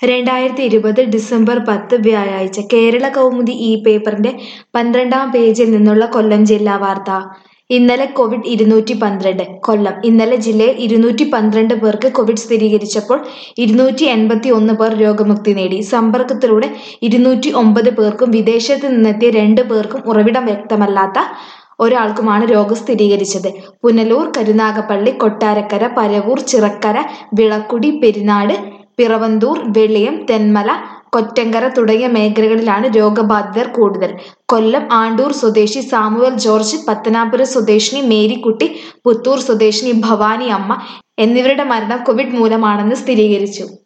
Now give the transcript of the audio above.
2020 December 10 വ്യാഴാഴ്ച കേരള കൗമുദി ഈ പേപ്പറിന്റെ 12-ാം പേജിൽ നിന്നുള്ള കൊല്ലം ജില്ലാ വാർത്ത. ഇന്നലെ കോവിഡ് 212 കൊല്ലം. ഇന്നലെ ജില്ലയിൽ 212 പേർക്ക് കോവിഡ് സ്ഥിരീകരിച്ചപ്പോൾ 281 പേർ രോഗമുക്തി നേടി. സമ്പർക്കത്തിലൂടെ 209 പേർക്കും വിദേശത്ത് നിന്നെത്തിയ 2 പേർക്കും ഉറവിടം വ്യക്തമല്ലാത്ത ഒരാൾക്കുമാണ് രോഗം സ്ഥിരീകരിച്ചത്. പുനലൂർ, കരുനാഗപ്പള്ളി, കൊട്ടാരക്കര, പരവൂർ, ചിറക്കര, വിളക്കുടി, പെരിനാട്, പിറവന്തൂർ, വെളിയം, തെന്മല, കൊറ്റങ്കര തുടങ്ങിയ മേഖലകളിലാണ് രോഗബാധിതർ കൂടുതൽ. കൊല്ലം ആണ്ടൂർ സ്വദേശി സാമുവൽ ജോർജ്, പത്തനാപുരം സ്വദേശിനി മേരിക്കുട്ടി, പുത്തൂർ സ്വദേശിനി ഭവാനി അമ്മ എന്നിവരുടെ മരണം കോവിഡ് മൂലമാണെന്ന് സ്ഥിരീകരിച്ചു.